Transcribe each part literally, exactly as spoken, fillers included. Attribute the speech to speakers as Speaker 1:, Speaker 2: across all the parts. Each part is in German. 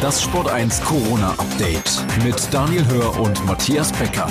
Speaker 1: Das Sport eins Corona-Update mit Daniel Hör und Matthias Becker.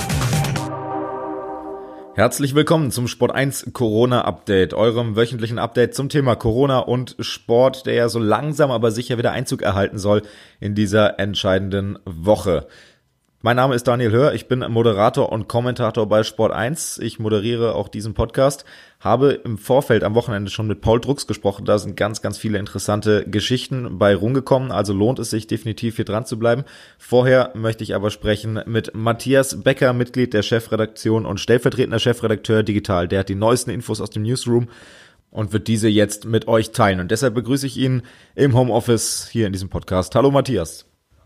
Speaker 2: Herzlich willkommen zum Sport eins Corona-Update, eurem wöchentlichen Update zum Thema Corona und Sport, der ja so langsam aber sicher wieder Einzug erhalten soll in dieser entscheidenden Woche. Mein Name ist Daniel Hör, ich bin Moderator und Kommentator bei Sport eins. Ich moderiere auch diesen Podcast, habe im Vorfeld am Wochenende schon mit Paul Drucks gesprochen. Da sind ganz, ganz viele interessante Geschichten bei rumgekommen, also lohnt es sich definitiv hier dran zu bleiben. Vorher möchte ich aber sprechen mit Matthias Becker, Mitglied der Chefredaktion und stellvertretender Chefredakteur Digital. Der hat die neuesten Infos aus dem Newsroom und wird diese jetzt mit euch teilen. Und deshalb begrüße ich ihn im Homeoffice hier in diesem Podcast. Hallo Matthias.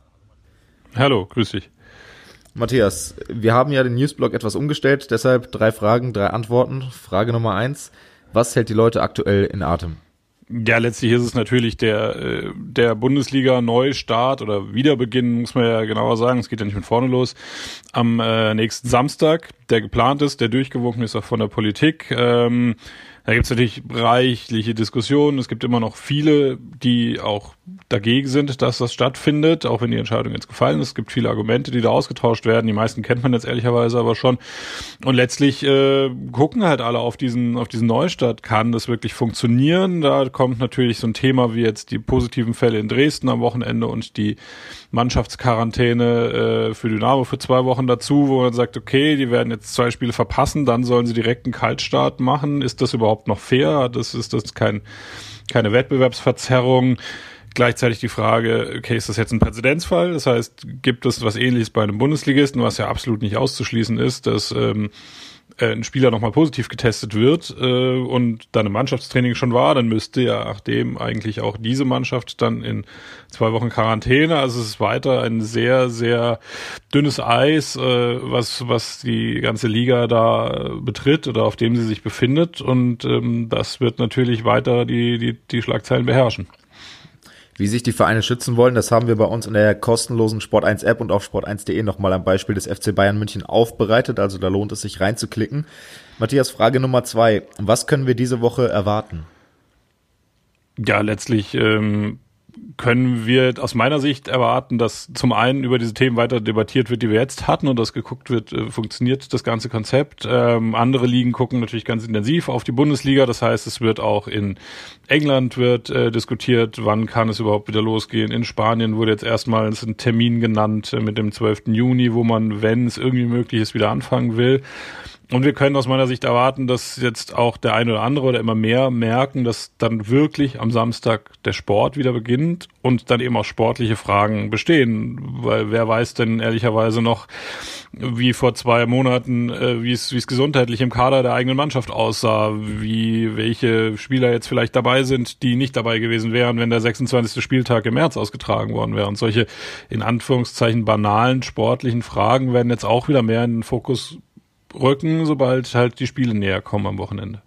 Speaker 3: Hallo, grüß dich.
Speaker 2: Matthias, wir haben ja den Newsblog etwas umgestellt, deshalb drei Fragen, drei Antworten. Frage Nummer eins, was hält die Leute aktuell in Atem?
Speaker 3: Ja, letztlich ist es natürlich der der Bundesliga-Neustart oder Wiederbeginn, muss man ja genauer sagen. Es geht ja nicht mit vorne los. Am äh, nächsten Samstag, der geplant ist, der durchgewunken ist auch von der Politik. Ähm, da gibt es natürlich reichliche Diskussionen. Es gibt immer noch viele, die auch dagegen sind, dass das stattfindet, auch wenn die Entscheidung jetzt gefallen ist. Es gibt viele Argumente, die da ausgetauscht werden. Die meisten kennt man jetzt ehrlicherweise aber schon. Und letztlich äh, gucken halt alle auf diesen auf diesen Neustart. Kann das wirklich funktionieren? Da kommt natürlich so ein Thema wie jetzt die positiven Fälle in Dresden am Wochenende und die Mannschaftsquarantäne äh, für Dynamo für zwei Wochen dazu, wo man sagt, okay, die werden jetzt zwei Spiele verpassen, dann sollen sie direkt einen Kaltstart machen. Ist das überhaupt noch fair? Das ist das kein keine Wettbewerbsverzerrung? Gleichzeitig die Frage, okay, ist das jetzt ein Präzedenzfall? Das heißt, gibt es was Ähnliches bei einem Bundesligisten, was ja absolut nicht auszuschließen ist, dass ähm, ein Spieler nochmal positiv getestet wird äh, und dann im Mannschaftstraining schon war, dann müsste ja nachdem eigentlich auch diese Mannschaft dann in zwei Wochen Quarantäne. Also es ist weiter ein sehr, sehr dünnes Eis, äh, was was die ganze Liga da betritt oder auf dem sie sich befindet. Und ähm, das wird natürlich weiter die die die Schlagzeilen beherrschen.
Speaker 2: Wie sich die Vereine schützen wollen, das haben wir bei uns in der kostenlosen Sport eins App und auf sport eins punkt de nochmal am Beispiel des F C Bayern München aufbereitet. Also da lohnt es sich reinzuklicken. Matthias, Frage Nummer zwei. Was können wir diese Woche erwarten?
Speaker 3: Ja, letztlich ähm, können wir aus meiner Sicht erwarten, dass zum einen über diese Themen weiter debattiert wird, die wir jetzt hatten und dass geguckt wird, äh, funktioniert das ganze Konzept. Ähm, andere Ligen gucken natürlich ganz intensiv auf die Bundesliga. Das heißt, es wird auch in England wird äh, diskutiert, wann kann es überhaupt wieder losgehen. In Spanien wurde jetzt erstmals ein Termin genannt äh, mit dem zwölften Juni, wo man, wenn es irgendwie möglich ist, wieder anfangen will. Und wir können aus meiner Sicht erwarten, dass jetzt auch der eine oder andere oder immer mehr merken, dass dann wirklich am Samstag der Sport wieder beginnt und dann eben auch sportliche Fragen bestehen. Weil wer weiß denn ehrlicherweise noch, wie vor zwei Monaten, äh, wie es wie es gesundheitlich im Kader der eigenen Mannschaft aussah, wie welche Spieler jetzt vielleicht dabei sind, die nicht dabei gewesen wären, wenn der sechsundzwanzigste Spieltag im März ausgetragen worden wäre. Und solche in Anführungszeichen banalen sportlichen Fragen werden jetzt auch wieder mehr in den Fokus rücken, sobald halt die Spiele näher kommen am Wochenende.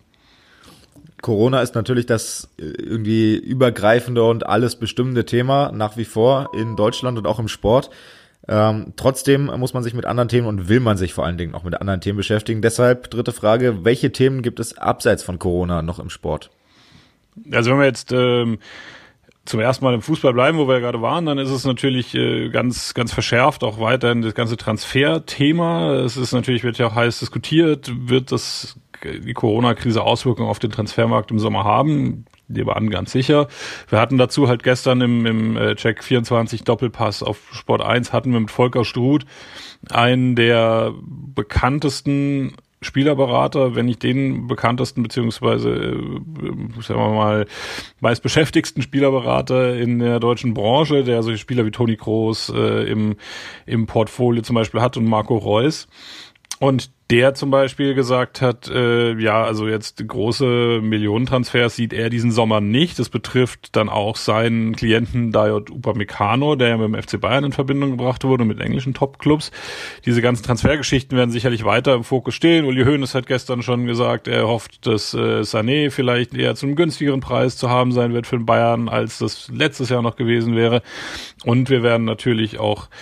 Speaker 2: Corona ist natürlich das irgendwie übergreifende und alles bestimmende Thema nach wie vor in Deutschland und auch im Sport. Ähm, trotzdem muss man sich mit anderen Themen und will man sich vor allen Dingen auch mit anderen Themen beschäftigen. Deshalb dritte Frage, welche Themen gibt es abseits von Corona noch im Sport? Also wenn wir jetzt ähm, zum ersten Mal im Fußball bleiben, wo wir ja gerade waren, dann ist es natürlich äh, ganz ganz verschärft auch weiterhin das ganze Transferthema. Es ist natürlich, wird ja auch heiß diskutiert, wird das die Corona-Krise Auswirkungen auf den Transfermarkt im Sommer haben? Ich nehme an, ganz sicher. Wir hatten dazu halt gestern im, im äh, Check vierundzwanzig Doppelpass auf Sport eins hatten wir mit Volker Struth einen der bekanntesten Spielerberater, wenn nicht den bekanntesten beziehungsweise äh, sagen wir mal meistbeschäftigsten Spielerberater in der deutschen Branche, der solche Spieler wie Toni Kroos äh, im im Portfolio zum Beispiel hat und Marco Reus. Und der zum Beispiel gesagt hat, äh, ja, also jetzt große Millionentransfers sieht er diesen Sommer nicht. Das betrifft dann auch seinen Klienten Dayot Upamecano, der ja mit dem F C Bayern in Verbindung gebracht wurde, mit englischen Topclubs. Diese ganzen Transfergeschichten werden sicherlich weiter im Fokus stehen. Uli Hoeneß hat gestern schon gesagt, er hofft, dass äh, Sané vielleicht eher zu einem günstigeren Preis zu haben sein wird für den Bayern, als das letztes Jahr noch gewesen wäre. Und wir werden natürlich auch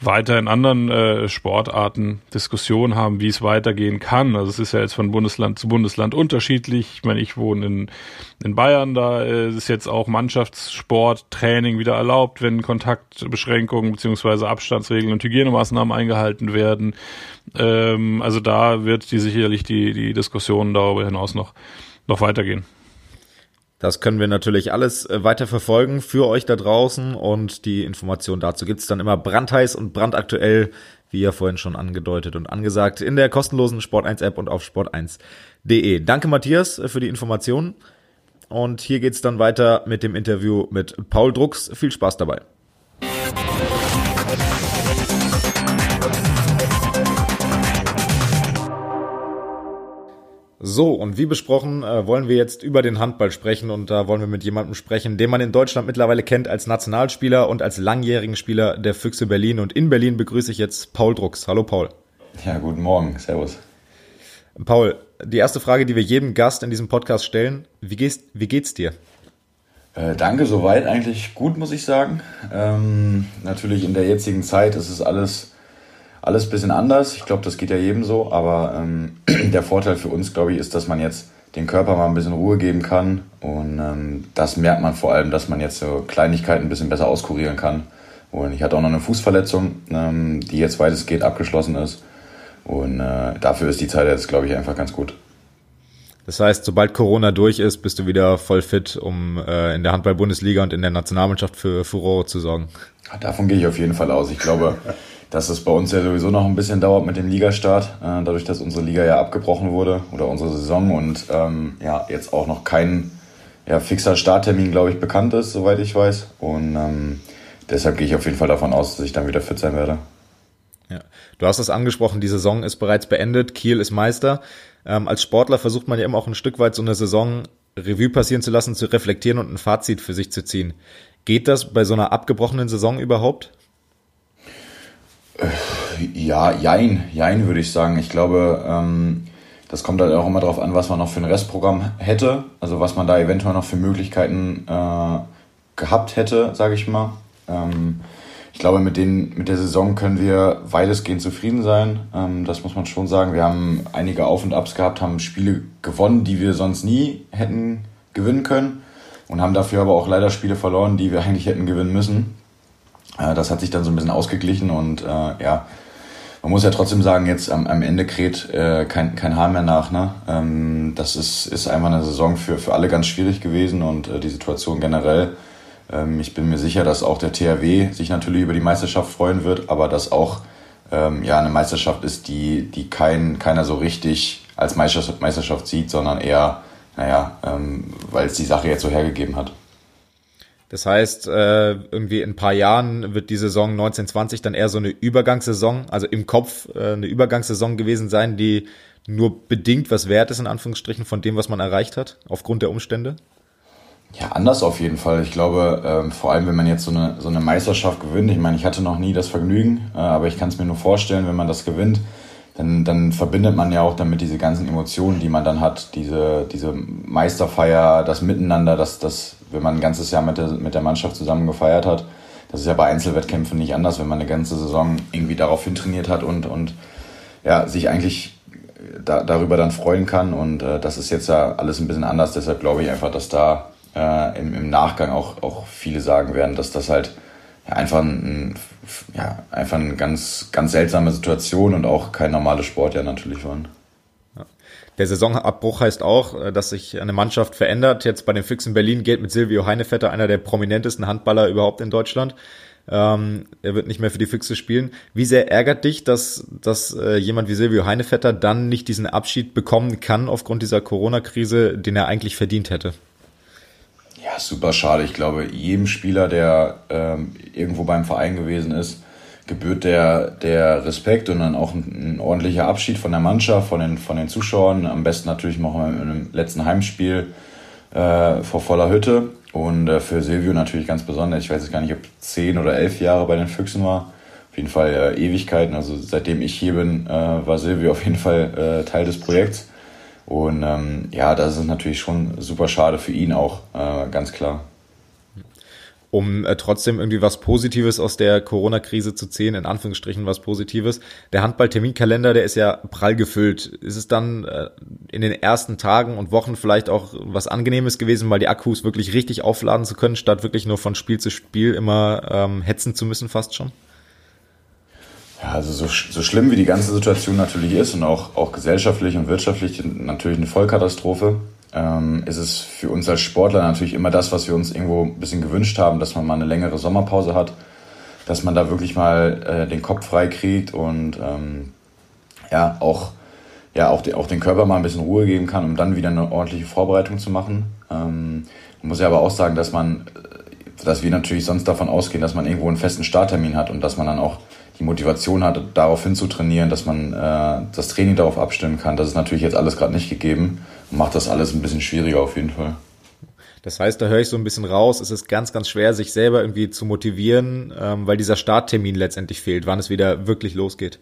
Speaker 3: weiter in anderen äh, Sportarten Diskussionen haben, wie es weitergehen kann. Also es ist ja jetzt von Bundesland zu Bundesland unterschiedlich. Ich meine, ich wohne in, in Bayern, da äh, ist jetzt auch Mannschaftssport, Training wieder erlaubt, wenn Kontaktbeschränkungen beziehungsweise Abstandsregeln und Hygienemaßnahmen eingehalten werden. Ähm, also da wird die sicherlich die, die Diskussion darüber hinaus noch, noch weitergehen.
Speaker 2: Das können wir natürlich alles weiter verfolgen für euch da draußen und die Informationen dazu gibt's dann immer brandheiß und brandaktuell, wie ja vorhin schon angedeutet und angesagt, in der kostenlosen Sport eins App und auf sport eins punkt de. Danke Matthias für die Informationen und hier geht's dann weiter mit dem Interview mit Paul Drucks. Viel Spaß dabei. So, und wie besprochen, äh, wollen wir jetzt über den Handball sprechen und da wollen wir mit jemandem sprechen, den man in Deutschland mittlerweile kennt als Nationalspieler und als langjährigen Spieler der Füchse Berlin. Und in Berlin begrüße ich jetzt Paul Drucks. Hallo Paul.
Speaker 4: Ja, guten Morgen. Servus.
Speaker 2: Paul, die erste Frage, die wir jedem Gast in diesem Podcast stellen, wie geht's, wie geht's dir?
Speaker 4: Äh, danke, soweit eigentlich gut, muss ich sagen. Ähm, natürlich in der jetzigen Zeit ist es alles... Alles ein bisschen anders, ich glaube, das geht ja jedem so, aber ähm, der Vorteil für uns, glaube ich, ist, dass man jetzt den Körper mal ein bisschen Ruhe geben kann und ähm, das merkt man vor allem, dass man jetzt so Kleinigkeiten ein bisschen besser auskurieren kann. Und ich hatte auch noch eine Fußverletzung, ähm, die jetzt weitestgehend abgeschlossen ist und äh, dafür ist die Zeit jetzt, glaube ich, einfach ganz gut.
Speaker 2: Das heißt, sobald Corona durch ist, bist du wieder voll fit, um äh, in der Handball-Bundesliga und in der Nationalmannschaft für Furore zu sorgen?
Speaker 4: Davon gehe ich auf jeden Fall aus. Ich glaube, dass es bei uns ja sowieso noch ein bisschen dauert mit dem Ligastart, äh, dadurch, dass unsere Liga ja abgebrochen wurde oder unsere Saison und ähm, ja jetzt auch noch kein ja, fixer Starttermin, glaube ich, bekannt ist, soweit ich weiß. Und ähm, deshalb gehe ich auf jeden Fall davon aus, dass ich dann wieder fit sein werde.
Speaker 2: Ja. Du hast es angesprochen, die Saison ist bereits beendet, Kiel ist Meister. Ähm, als Sportler versucht man ja immer auch ein Stück weit so eine Saison Revue passieren zu lassen, zu reflektieren und ein Fazit für sich zu ziehen. Geht das bei so einer abgebrochenen Saison überhaupt?
Speaker 4: Ja, jein, jein würde ich sagen. Ich glaube, ähm, das kommt halt auch immer darauf an, was man noch für ein Restprogramm hätte. Also was man da eventuell noch für Möglichkeiten äh, gehabt hätte, sage ich mal. Ähm, ich glaube, mit, den, mit der Saison können wir weitestgehend zufrieden sein. Ähm, das muss man schon sagen. Wir haben einige Auf- und Abs gehabt, haben Spiele gewonnen, die wir sonst nie hätten gewinnen können. Und haben dafür aber auch leider Spiele verloren, die wir eigentlich hätten gewinnen müssen. Das hat sich dann so ein bisschen ausgeglichen und äh, ja, man muss ja trotzdem sagen, jetzt am, am Ende kräht äh, kein, kein Hahn mehr nach. Ne? Ähm, das ist, ist einfach eine Saison für, für alle ganz schwierig gewesen und äh, die Situation generell. Ähm, ich bin mir sicher, dass auch der T H W sich natürlich über die Meisterschaft freuen wird, aber dass auch ähm, ja, eine Meisterschaft ist, die, die kein, keiner so richtig als Meisterschaft, Meisterschaft sieht, sondern eher, naja, ähm, weil es die Sache jetzt so hergegeben hat.
Speaker 2: Das heißt, äh, irgendwie in ein paar Jahren wird die Saison neunzehn zwanzig dann eher so eine Übergangssaison, also im Kopf äh, eine Übergangssaison gewesen sein, die nur bedingt was wert ist, in Anführungsstrichen, von dem, was man erreicht hat, aufgrund der Umstände?
Speaker 4: Ja, anders auf jeden Fall. Ich glaube, ähm, vor allem, wenn man jetzt so eine, so eine Meisterschaft gewinnt, ich meine, ich hatte noch nie das Vergnügen, äh, aber ich kann es mir nur vorstellen, wenn man das gewinnt, dann, dann verbindet man ja auch damit diese ganzen Emotionen, die man dann hat, diese, diese Meisterfeier, das Miteinander, das, das, wenn man ein ganzes Jahr mit der, mit der Mannschaft zusammen gefeiert hat. Das ist ja bei Einzelwettkämpfen nicht anders, wenn man eine ganze Saison irgendwie darauf hintrainiert hat und, und ja, sich eigentlich da, darüber dann freuen kann. Und äh, das ist jetzt ja alles ein bisschen anders. Deshalb glaube ich einfach, dass da äh, im, im Nachgang auch, auch viele sagen werden, dass das halt ja, einfach, ein, ja, einfach eine ganz, ganz seltsame Situation und auch kein normales Sportjahr natürlich waren.
Speaker 2: Der Saisonabbruch heißt auch, dass sich eine Mannschaft verändert. Jetzt bei den Füchsen Berlin geht mit Silvio Heinevetter, einer der prominentesten Handballer überhaupt in Deutschland. Ähm, er wird nicht mehr für die Füchse spielen. Wie sehr ärgert dich, dass, dass äh, jemand wie Silvio Heinevetter dann nicht diesen Abschied bekommen kann aufgrund dieser Corona-Krise, den er eigentlich verdient hätte?
Speaker 4: Ja, super schade. Ich glaube, jedem Spieler, der ähm, irgendwo beim Verein gewesen ist, gebührt der, der Respekt und dann auch ein, ein ordentlicher Abschied von der Mannschaft, von den, von den Zuschauern. Am besten natürlich noch in einem letzten Heimspiel äh, vor voller Hütte. Und äh, für Silvio natürlich ganz besonders. Ich weiß jetzt gar nicht, ob zehn oder elf Jahre bei den Füchsen war. Auf jeden Fall äh, Ewigkeiten. Also seitdem ich hier bin, äh, war Silvio auf jeden Fall äh, Teil des Projekts. Und ähm, ja, das ist natürlich schon super schade für ihn auch, äh, ganz klar.
Speaker 2: um äh, trotzdem irgendwie was Positives aus der Corona-Krise zu ziehen, in Anführungsstrichen was Positives. Der Handball-Terminkalender, der ist ja prall gefüllt. Ist es dann äh, in den ersten Tagen und Wochen vielleicht auch was Angenehmes gewesen, mal die Akkus wirklich richtig aufladen zu können, statt wirklich nur von Spiel zu Spiel immer ähm, hetzen zu müssen fast schon?
Speaker 4: Ja, also so, so schlimm wie die ganze Situation natürlich ist und auch, auch gesellschaftlich und wirtschaftlich natürlich eine Vollkatastrophe, ähm, ist es für uns als Sportler natürlich immer das, was wir uns irgendwo ein bisschen gewünscht haben, dass man mal eine längere Sommerpause hat, dass man da wirklich mal äh, den Kopf frei kriegt und ähm, ja, auch, ja auch, die, auch den Körper mal ein bisschen Ruhe geben kann, um dann wieder eine ordentliche Vorbereitung zu machen. Ähm, man muss ja aber auch sagen, dass man, dass wir natürlich sonst davon ausgehen, dass man irgendwo einen festen Starttermin hat und dass man dann auch die Motivation hat, darauf hin zu trainieren, dass man äh, das Training darauf abstimmen kann. Das ist natürlich jetzt alles gerade nicht gegeben und macht das alles ein bisschen schwieriger auf jeden Fall.
Speaker 2: Das heißt, da höre ich so ein bisschen raus, es ist ganz, ganz schwer, sich selber irgendwie zu motivieren, ähm, weil dieser Starttermin letztendlich fehlt, wann es wieder wirklich losgeht.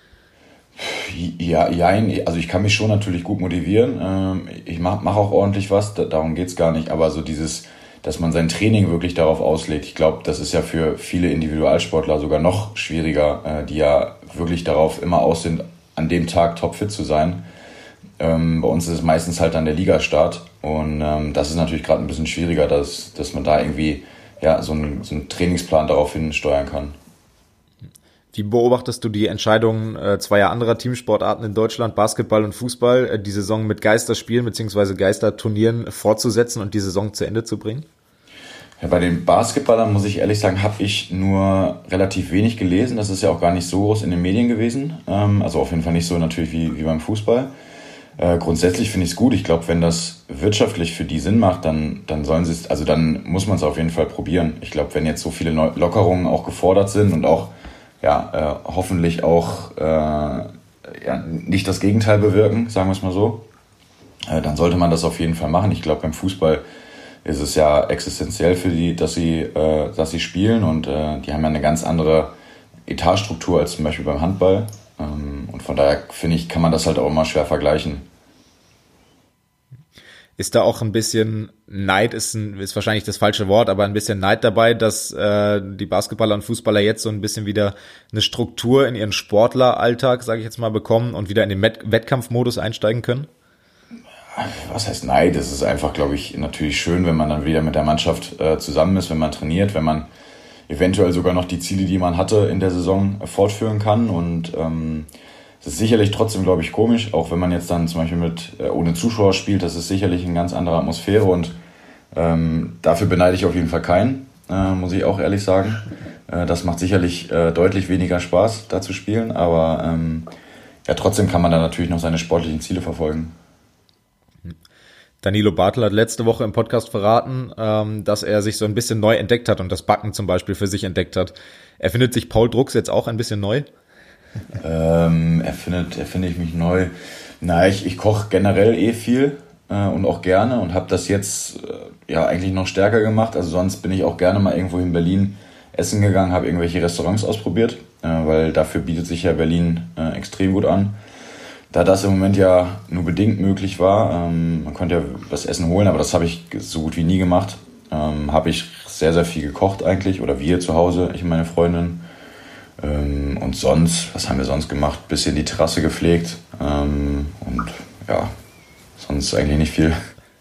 Speaker 4: Ja, ja, also ich kann mich schon natürlich gut motivieren. Ähm, ich mache mach auch ordentlich was, darum geht's gar nicht, aber so dieses, dass man sein Training wirklich darauf auslegt. Ich glaube, das ist ja für viele Individualsportler sogar noch schwieriger, die ja wirklich darauf immer aus sind, an dem Tag topfit zu sein. Ähm, bei uns ist es meistens halt dann der Ligastart und ähm, das ist natürlich gerade ein bisschen schwieriger, dass, dass man da irgendwie ja, so, einen, so einen Trainingsplan darauf hin steuern kann.
Speaker 2: Wie beobachtest du die Entscheidung äh, zweier anderer Teamsportarten in Deutschland, Basketball und Fußball, äh, die Saison mit Geisterspielen bzw. Geisterturnieren fortzusetzen und die Saison zu Ende zu bringen?
Speaker 4: Ja, bei den Basketballern muss ich ehrlich sagen, habe ich nur relativ wenig gelesen. Das ist ja auch gar nicht so groß in den Medien gewesen. Ähm, also auf jeden Fall nicht so natürlich wie, wie beim Fußball. Äh, grundsätzlich finde ich es gut. Ich glaube, wenn das wirtschaftlich für die Sinn macht, dann, dann sollen sie es, also dann muss man es auf jeden Fall probieren. Ich glaube, wenn jetzt so viele Neu- Lockerungen auch gefordert sind und auch ja, äh, hoffentlich auch äh, ja, nicht das Gegenteil bewirken, sagen wir es mal so, äh, dann sollte man das auf jeden Fall machen. Ich glaube, beim Fußball ist es ja existenziell für die, dass sie, äh, dass sie spielen und äh, die haben ja eine ganz andere Etatstruktur als zum Beispiel beim Handball. Ähm, und von daher finde ich, kann man das halt auch immer schwer vergleichen.
Speaker 2: Ist da auch ein bisschen Neid, ist, ein, ist wahrscheinlich das falsche Wort, aber ein bisschen Neid dabei, dass äh, die Basketballer und Fußballer jetzt so ein bisschen wieder eine Struktur in ihren Sportleralltag, sage ich jetzt mal, bekommen und wieder in den Wett- Wettkampfmodus einsteigen können?
Speaker 4: Was heißt Neid? Es ist einfach, glaube ich, natürlich schön, wenn man dann wieder mit der Mannschaft äh, zusammen ist, wenn man trainiert, wenn man eventuell sogar noch die Ziele, die man hatte in der Saison, äh, fortführen kann. Und ähm, es ist sicherlich trotzdem, glaube ich, komisch, auch wenn man jetzt dann zum Beispiel mit äh, ohne Zuschauer spielt, das ist sicherlich eine ganz andere Atmosphäre und ähm, dafür beneide ich auf jeden Fall keinen, äh, muss ich auch ehrlich sagen. Äh, das macht sicherlich äh, deutlich weniger Spaß, da zu spielen, aber ähm, ja, trotzdem kann man da natürlich noch seine sportlichen Ziele verfolgen.
Speaker 2: Danilo Bartel hat letzte Woche im Podcast verraten, ähm, dass er sich so ein bisschen neu entdeckt hat und das Backen zum Beispiel für sich entdeckt hat. Erfindet sich Paul Drucks jetzt auch ein bisschen neu?
Speaker 4: Ähm, erfindet, erfinde ich mich neu. Na, ich, ich koche generell eh viel äh, und auch gerne und habe das jetzt äh, ja eigentlich noch stärker gemacht. Also sonst bin ich auch gerne mal irgendwo in Berlin essen gegangen, habe irgendwelche Restaurants ausprobiert, äh, weil dafür bietet sich ja Berlin äh, extrem gut an. Da das im Moment ja nur bedingt möglich war, ähm, man konnte ja was Essen holen, aber das habe ich so gut wie nie gemacht, ähm, habe ich sehr, sehr viel gekocht eigentlich, oder wir zu Hause, ich und meine Freundin. Ähm, und sonst, was haben wir sonst gemacht? Bisschen die Terrasse gepflegt ähm, und ja, sonst eigentlich nicht viel.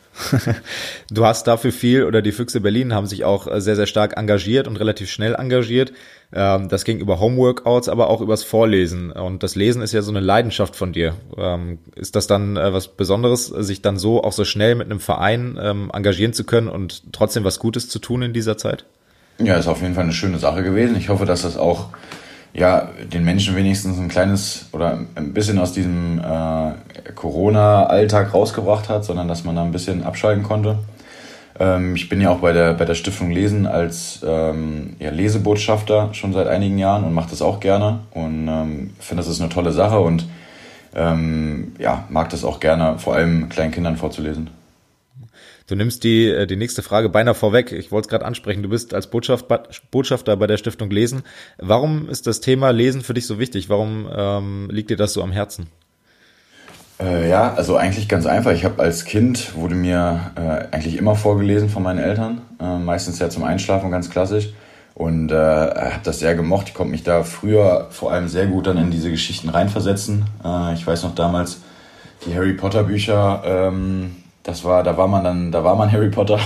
Speaker 2: Du hast dafür viel, oder die Füchse Berlin haben sich auch sehr, sehr stark engagiert und relativ schnell engagiert. Das ging über Homeworkouts, aber auch übers Vorlesen. Und das Lesen ist ja so eine Leidenschaft von dir. Ist das dann was Besonderes, sich dann so auch so schnell mit einem Verein engagieren zu können und trotzdem was Gutes zu tun in dieser Zeit?
Speaker 4: Ja, ist auf jeden Fall eine schöne Sache gewesen. Ich hoffe, dass das auch ja, den Menschen wenigstens ein kleines oder ein bisschen aus diesem äh, Corona-Alltag rausgebracht hat, sondern dass man da ein bisschen abschalten konnte. Ähm, ich bin ja auch bei der, bei der Stiftung Lesen als ähm, ja, Lesebotschafter schon seit einigen Jahren und mache das auch gerne und ähm, finde, das ist eine tolle Sache und ähm, ja, mag das auch gerne, vor allem kleinen Kindern vorzulesen.
Speaker 2: Du nimmst die die nächste Frage beinahe vorweg. Ich wollte es gerade ansprechen. Du bist als Botschaft, Botschafter bei der Stiftung Lesen. Warum ist das Thema Lesen für dich so wichtig? Warum ähm, liegt dir das so am Herzen?
Speaker 4: Äh, ja, also eigentlich ganz einfach. Ich habe als Kind, wurde mir äh, eigentlich immer vorgelesen von meinen Eltern, äh, meistens ja zum Einschlafen, ganz klassisch. Und äh, habe das sehr gemocht. Ich konnte mich da früher vor allem sehr gut dann in diese Geschichten reinversetzen. Äh, ich weiß noch damals, die Harry Potter Bücher, ähm, das war, da war man dann, da war man Harry Potter.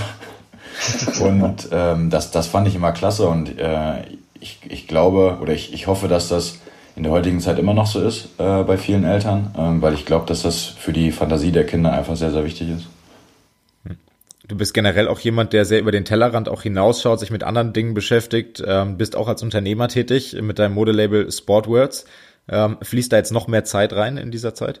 Speaker 4: Und ähm, das, das fand ich immer klasse. Und äh, ich, ich glaube oder ich, ich hoffe, dass das in der heutigen Zeit immer noch so ist äh, bei vielen Eltern, ähm, weil ich glaube, dass das für die Fantasie der Kinder einfach sehr, sehr wichtig ist.
Speaker 2: Du bist generell auch jemand, der sehr über den Tellerrand auch hinausschaut, sich mit anderen Dingen beschäftigt, ähm, bist auch als Unternehmer tätig mit deinem Modelabel Sportwords. Ähm, fließt da jetzt noch mehr Zeit rein in dieser Zeit?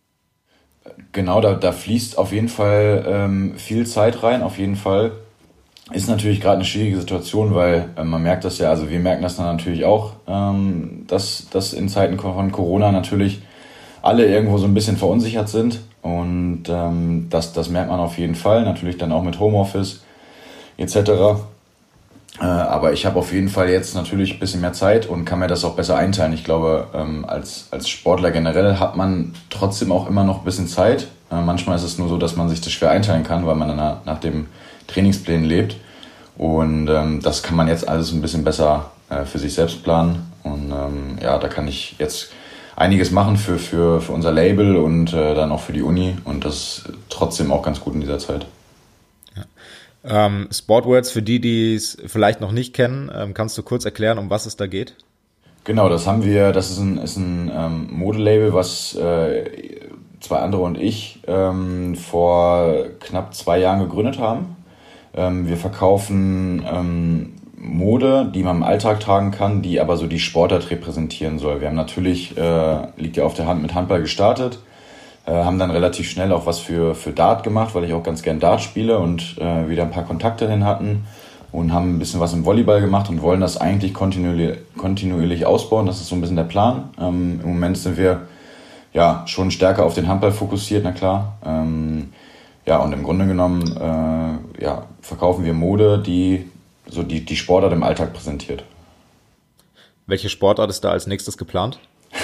Speaker 4: Genau, da, da fließt auf jeden Fall ähm, viel Zeit rein, auf jeden Fall. Ist natürlich gerade eine schwierige Situation, weil äh, man merkt das ja, also wir merken das dann natürlich auch, ähm, dass, dass in Zeiten von Corona natürlich alle irgendwo so ein bisschen verunsichert sind. Und ähm, das, das merkt man auf jeden Fall, natürlich dann auch mit Homeoffice et cetera. Äh, aber ich habe auf jeden Fall jetzt natürlich ein bisschen mehr Zeit und kann mir das auch besser einteilen. Ich glaube, ähm, als, als Sportler generell hat man trotzdem auch immer noch ein bisschen Zeit. Äh, manchmal ist es nur so, dass man sich das schwer einteilen kann, weil man dann nach, nach dem Trainingsplänen lebt. Und ähm, das kann man jetzt alles ein bisschen besser äh, für sich selbst planen. Und ähm, ja, da kann ich jetzt einiges machen für, für, für unser Label und äh, dann auch für die Uni. Und das ist trotzdem auch ganz gut in dieser Zeit.
Speaker 2: Ja. Ähm, Sportwords, für die, die es vielleicht noch nicht kennen, ähm, kannst du kurz erklären, um was es da geht?
Speaker 4: Genau, das haben wir, das ist ein, ist ein ähm, Modelabel, was äh, zwei andere und ich ähm, vor knapp zwei Jahren gegründet haben. Ähm, wir verkaufen ähm, Mode, die man im Alltag tragen kann, die aber so die Sportart repräsentieren soll. Wir haben natürlich, äh, liegt ja auf der Hand, mit Handball gestartet, äh, haben dann relativ schnell auch was für, für Dart gemacht, weil ich auch ganz gern Dart spiele und äh, wieder ein paar Kontakte hin hatten und haben ein bisschen was im Volleyball gemacht und wollen das eigentlich kontinuierlich, kontinuierlich ausbauen. Das ist so ein bisschen der Plan. Ähm, im Moment sind wir ja schon stärker auf den Handball fokussiert, na klar. Ähm, ja, und im Grunde genommen äh, ja, verkaufen wir Mode, die so die, die Sportart im Alltag präsentiert.
Speaker 2: Welche Sportart ist da als nächstes geplant?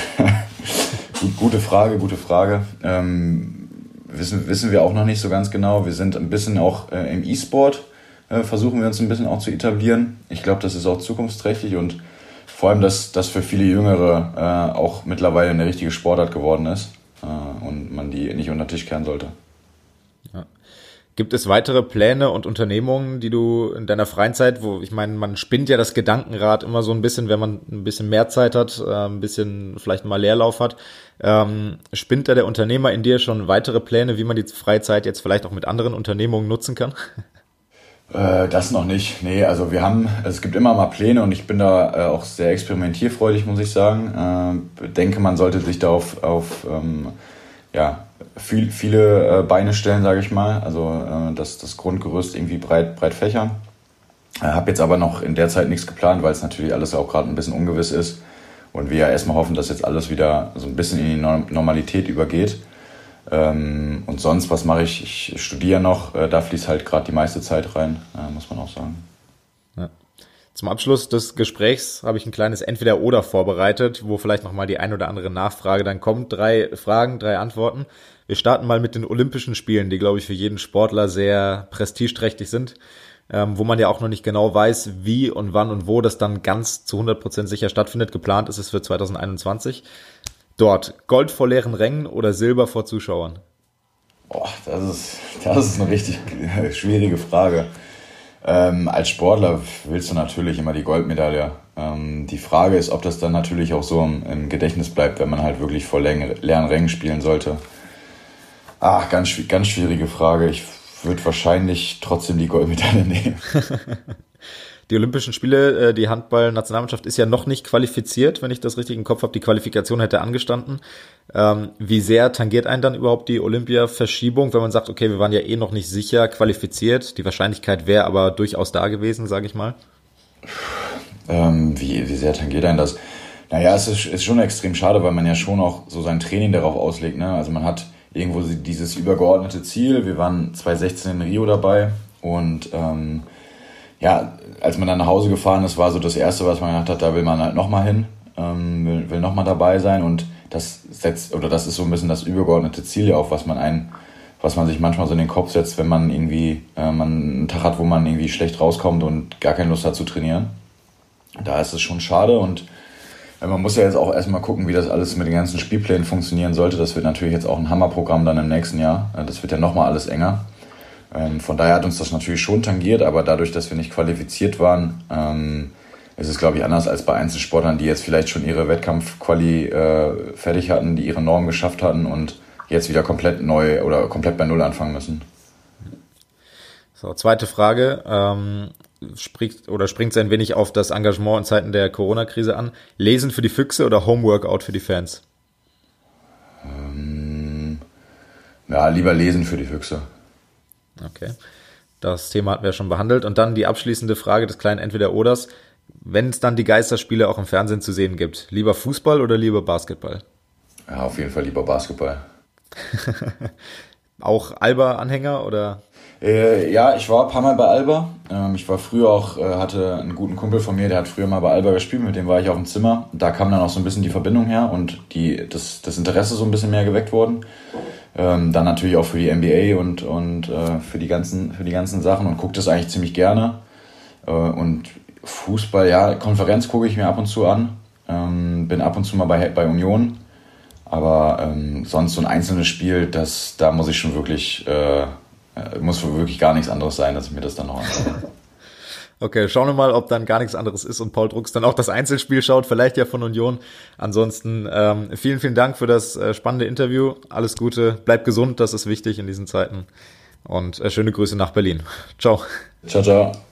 Speaker 4: Gute Frage, gute Frage. Ähm, wissen, wissen wir auch noch nicht so ganz genau. Wir sind ein bisschen auch äh, im E-Sport, äh, versuchen wir uns ein bisschen auch zu etablieren. Ich glaube, das ist auch zukunftsträchtig und vor allem, dass das für viele Jüngere äh, auch mittlerweile eine richtige Sportart geworden ist äh, und man die nicht unter den Tisch kehren sollte.
Speaker 2: Ja. Gibt es weitere Pläne und Unternehmungen, die du in deiner freien Zeit, wo ich meine, man spinnt ja das Gedankenrad immer so ein bisschen, wenn man ein bisschen mehr Zeit hat, äh, ein bisschen vielleicht mal Leerlauf hat, ähm, spinnt da der Unternehmer in dir schon weitere Pläne, wie man die Freizeit jetzt vielleicht auch mit anderen Unternehmungen nutzen kann?
Speaker 4: Äh, das noch nicht. Nee, also wir haben, es gibt immer mal Pläne und ich bin da äh, auch sehr experimentierfreudig, muss ich sagen. Äh, denke, man sollte sich da auf, auf ähm, ja, viel, viele äh, Beine stellen, sage ich mal. Also äh, das, das Grundgerüst irgendwie breit, breit fächern. Äh, habe jetzt aber noch in der Zeit nichts geplant, weil es natürlich alles auch gerade ein bisschen ungewiss ist. Und wir ja erstmal hoffen, dass jetzt alles wieder so ein bisschen in die Normalität übergeht. Ähm, und sonst, was mache ich? Ich studiere noch, äh, da fließt halt gerade die meiste Zeit rein, äh, muss man auch sagen.
Speaker 2: Ja. Zum Abschluss des Gesprächs habe ich ein kleines Entweder-Oder vorbereitet, wo vielleicht nochmal die ein oder andere Nachfrage dann kommt. Drei Fragen, drei Antworten. Wir starten mal mit den Olympischen Spielen, die, glaube ich, für jeden Sportler sehr prestigeträchtig sind, ähm, wo man ja auch noch nicht genau weiß, wie und wann und wo das dann ganz zu hundert Prozent sicher stattfindet. Geplant ist es für zwanzig einundzwanzig. Dort Gold vor leeren Rängen oder Silber vor Zuschauern?
Speaker 4: Boah, das ist, das ist eine richtig schwierige Frage. Ähm, als Sportler willst du natürlich immer die Goldmedaille. Ähm, die Frage ist, ob das dann natürlich auch so im, im Gedächtnis bleibt, wenn man halt wirklich vor leeren, leeren Rängen spielen sollte. Ach, ganz, ganz schwierige Frage. Ich würde wahrscheinlich trotzdem die Goldmedaille nehmen.
Speaker 2: Die Olympischen Spiele, die Handball-Nationalmannschaft ist ja noch nicht qualifiziert, wenn ich das richtig im Kopf habe. Die Qualifikation hätte angestanden. Ähm, wie sehr tangiert einen dann überhaupt die Olympia-Verschiebung, wenn man sagt, okay, wir waren ja eh noch nicht sicher qualifiziert. Die Wahrscheinlichkeit wäre aber durchaus da gewesen, sage ich mal.
Speaker 4: Ähm, wie, wie sehr tangiert einen das? Naja, es ist, ist schon extrem schade, weil man ja schon auch so sein Training darauf auslegt, ne? Also man hat irgendwo dieses übergeordnete Ziel. Wir waren zwanzig sechzehn in Rio dabei und ähm, ja, als man dann nach Hause gefahren ist, war so das Erste, was man gedacht hat, da will man halt nochmal hin, ähm, will, will nochmal dabei sein und das setzt, oder das ist so ein bisschen das übergeordnete Ziel ja auch, was man ein, was man sich manchmal so in den Kopf setzt, wenn man irgendwie, äh, man einen Tag hat, wo man irgendwie schlecht rauskommt und gar keine Lust hat zu trainieren. Da ist es schon schade und äh, man muss ja jetzt auch erstmal gucken, wie das alles mit den ganzen Spielplänen funktionieren sollte. Das wird natürlich jetzt auch ein Hammerprogramm dann im nächsten Jahr. Äh, das wird ja nochmal alles enger. Ähm, von daher hat uns das natürlich schon tangiert, aber dadurch, dass wir nicht qualifiziert waren, ähm, ist es, glaube ich, anders als bei Einzelsportlern, die jetzt vielleicht schon ihre Wettkampfquali äh, fertig hatten, die ihre Norm geschafft hatten und jetzt wieder komplett neu oder komplett bei Null anfangen müssen.
Speaker 2: So, zweite Frage, ähm, spricht oder springt es ein wenig auf das Engagement in Zeiten der Corona-Krise an. Lesen für die Füchse oder Homeworkout für die Fans?
Speaker 4: Ähm, ja, lieber lesen für die Füchse.
Speaker 2: Okay, das Thema hatten wir schon behandelt. Und dann die abschließende Frage des kleinen Entweder-Oders. Wenn es dann die Geisterspiele auch im Fernsehen zu sehen gibt, lieber Fußball oder lieber Basketball?
Speaker 4: Ja, auf jeden Fall lieber Basketball.
Speaker 2: Auch Alba-Anhänger oder?
Speaker 4: Äh, ja, ich war ein paar Mal bei Alba. Ähm, ich war früher auch, äh, hatte einen guten Kumpel von mir, der hat früher mal bei Alba gespielt, mit dem war ich auf dem Zimmer. Da kam dann auch so ein bisschen die Verbindung her und die, das, das Interesse so ein bisschen mehr geweckt worden. Ähm, dann natürlich auch für die N B A und, und äh, für, die ganzen, für die ganzen Sachen und gucke das eigentlich ziemlich gerne. Äh, und Fußball, ja, Konferenz gucke ich mir ab und zu an. Ähm, bin ab und zu mal bei, bei Union. Aber ähm, sonst so ein einzelnes Spiel, das, da muss ich schon wirklich, äh, muss wirklich gar nichts anderes sein, dass ich mir das dann noch anschaue.
Speaker 2: Okay, schauen wir mal, ob dann gar nichts anderes ist und Paul Drucks dann auch das Einzelspiel schaut, vielleicht ja von Union. Ansonsten ähm, vielen, vielen Dank für das äh, spannende Interview. Alles Gute, bleib gesund, das ist wichtig in diesen Zeiten. Und äh, schöne Grüße nach Berlin. Ciao.
Speaker 4: Ciao, ciao.